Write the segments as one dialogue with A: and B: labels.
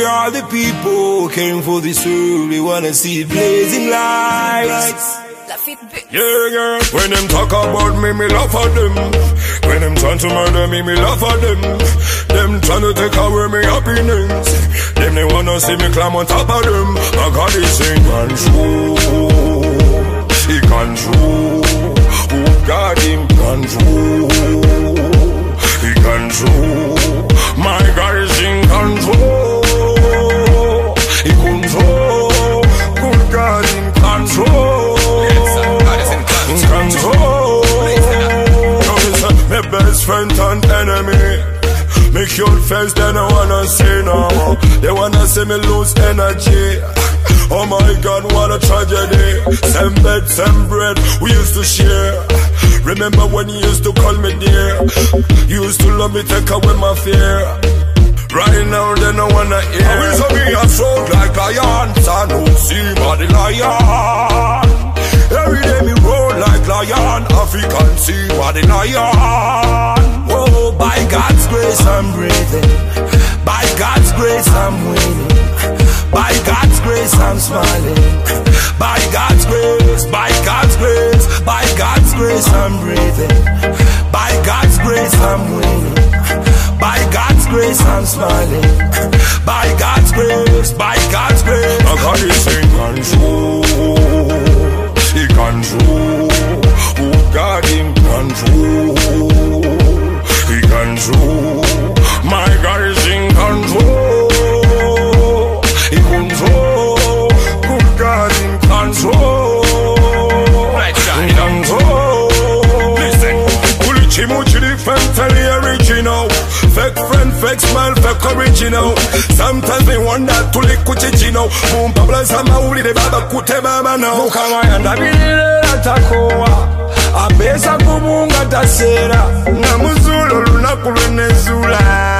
A: are the people came for this world. We wanna see blazing lights. Yeah, girl. When them talk about me, me laugh at them. When them trying to murder me, me laugh at them. Them trying to take away me happiness. Them they wanna see me climb on top of them. My God is in control. He control. Oh God, him control. He control. My God is in control. He control. Good God in control. My best friend and enemy. Me cute face, they don't wanna see no more. They wanna see me lose energy. Oh my God, what a tragedy. Same bed, same bread, we used to share. Remember when you used to call me dear? You used to love me, take away my fear. Right now they don't wanna hear. I wish me a soul like lion. I don't see body lion. Every day me roll like lion. African see body lion. Oh, by God's grace I'm breathing. By God's grace I'm winning. By God's grace I'm smiling. By God's grace, by God's grace, by God's grace I'm breathing. By God's grace I'm winning. By God's grace I'm smiling. By God's grace, by God's grace. My God is in control. He control. Oh God in control. He control. My God is in control. He control. Good God in control. Right, in control. Listen, Ulichimuchi different tell the original. Fake friend, fake smile, fake original. Sometimes they wonder to lick kuchichino. Boom, pabla sama uli de baba kute baba now. Mukama yanda bilile atakoa. Abesa kubunga tasera. Namuzulu lunaku lwenezula.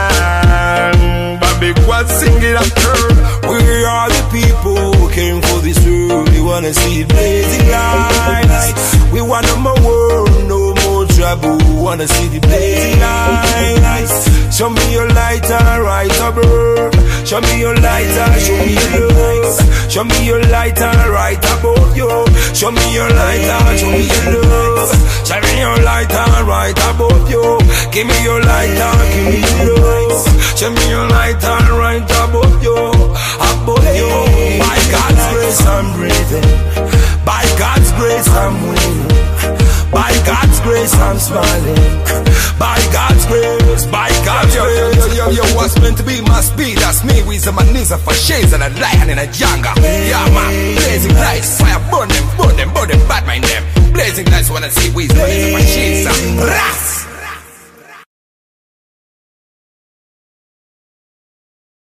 A: Babi kwa singira girl. We are the people who came for this world. We wanna see blazing lights. We want no more world, no more trouble. We wanna see the blazing lights. Show me your lighter, right above. Show me your lighter, show me your love. Show me your lighter, right above you. Show me your lighter, show me your love. Show me your lighter, right above you. Give me your lighter, give me your love. Show me your lighter, right above you, above you. By God's grace I'm breathing. By God's grace I'm winning. By God's grace I'm smiling. By God's grace, by God's grace.
B: Yo, what's meant to be must be. That's me with the maniza for shades and a lion in a jungle. Yeah man, blazing lights, fire burn them, bad mind them. Blazing lights wanna see with the maniza for